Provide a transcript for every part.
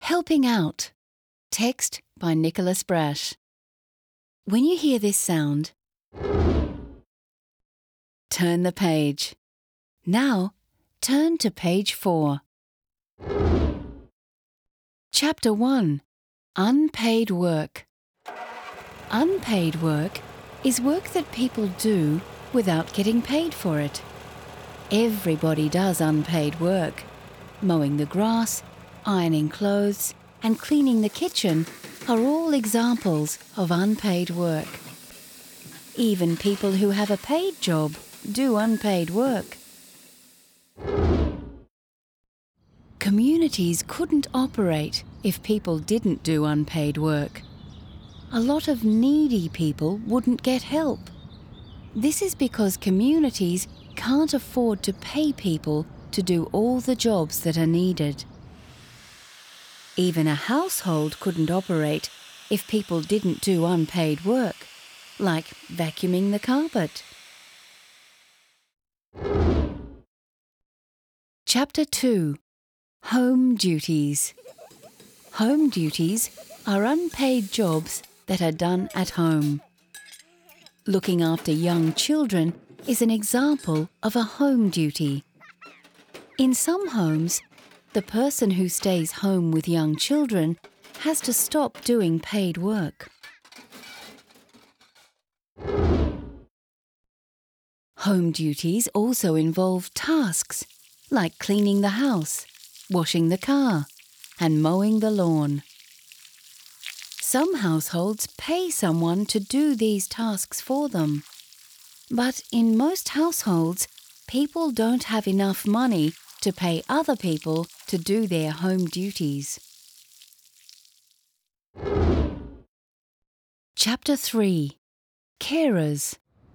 Helping out. Text by Nicholas Brash. When you hear this sound, turn the page. Now, turn to page 4. Chapter 1. Unpaid work. Unpaid work is work that people do without getting paid for it. Everybody does unpaid work. Mowing the grass, ironing clothes, and cleaning the kitchen are all examples of unpaid work. Even people who have a paid job do unpaid work. Communities couldn't operate if people didn't do unpaid work. A lot of needy people wouldn't get help. This is because communities can't afford to pay people to do all the jobs that are needed. Even a household couldn't operate if people didn't do unpaid work, like vacuuming the carpet. Chapter 2. Home duties. Home duties are unpaid jobs that are done at home. Looking after young children is an example of a home duty. In some homes, the person who stays home with young children has to stop doing paid work. Home duties also involve tasks like cleaning the house, washing the car, and mowing the lawn. Some households pay someone to do these tasks for them. But in most households, people don't have enough money to pay other people to do their home duties. Chapter 3. Carers.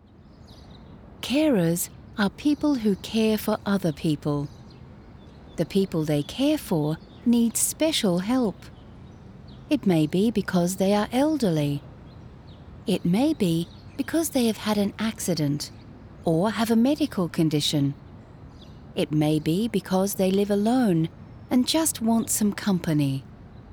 Carers are people who care for other people. The people they care for need special help. It may be because they are elderly. It may be because they have had an accident or have a medical condition. It may be because they live alone and just want some company.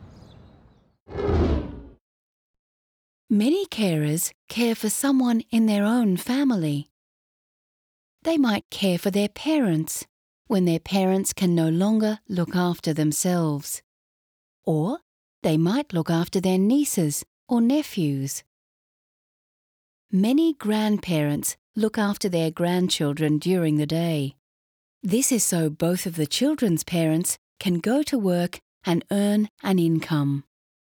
Many carers care for someone in their own family. They might care for their parents when their parents can no longer look after themselves. Or they might look after their nieces or nephews. Many grandparents look after their grandchildren during the day. This is so both of the children's parents can go to work and earn an income.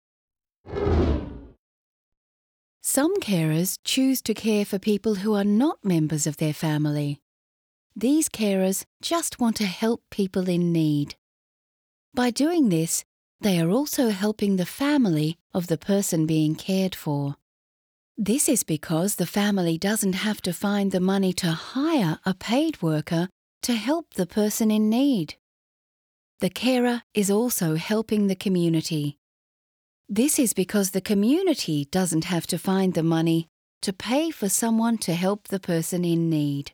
Some carers choose to care for people who are not members of their family. These carers just want to help people in need. By doing this, they are also helping the family of the person being cared for. This is because the family doesn't have to find the money to hire a paid worker to help the person in need. The carer is also helping the community. This is because the community doesn't have to find the money to pay for someone to help the person in need.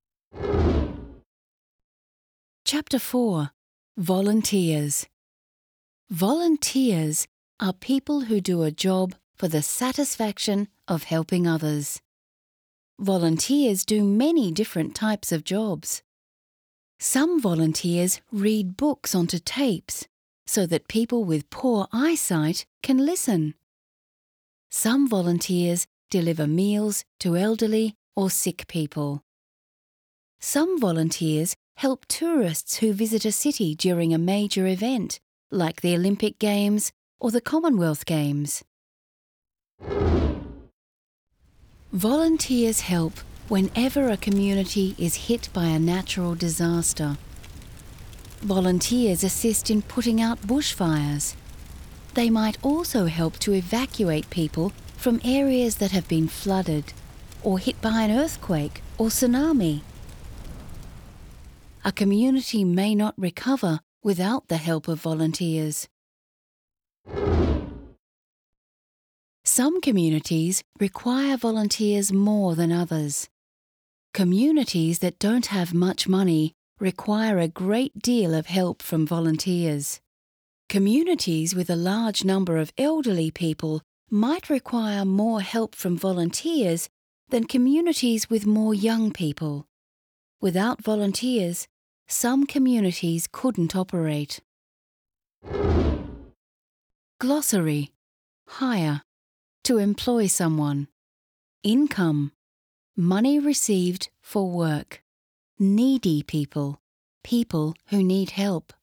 Chapter 4. Volunteers. Volunteers are people who do a job for the satisfaction of helping others. Volunteers do many different types of jobs. Some volunteers read books onto tapes so that people with poor eyesight can listen. Some volunteers deliver meals to elderly or sick people. Some volunteers help tourists who visit a city during a major event, like the Olympic Games or the Commonwealth Games. Volunteers help whenever a community is hit by a natural disaster. Volunteers assist in putting out bushfires. They might also help to evacuate people from areas that have been flooded or hit by an earthquake or tsunami. A community may not recover without the help of volunteers. Some communities require volunteers more than others. Communities that don't have much money require a great deal of help from volunteers. Communities with a large number of elderly people might require more help from volunteers than communities with more young people. Without volunteers, some communities couldn't operate. Glossary. Hire. To employ someone. Income. Money received for work. Needy people. People who need help.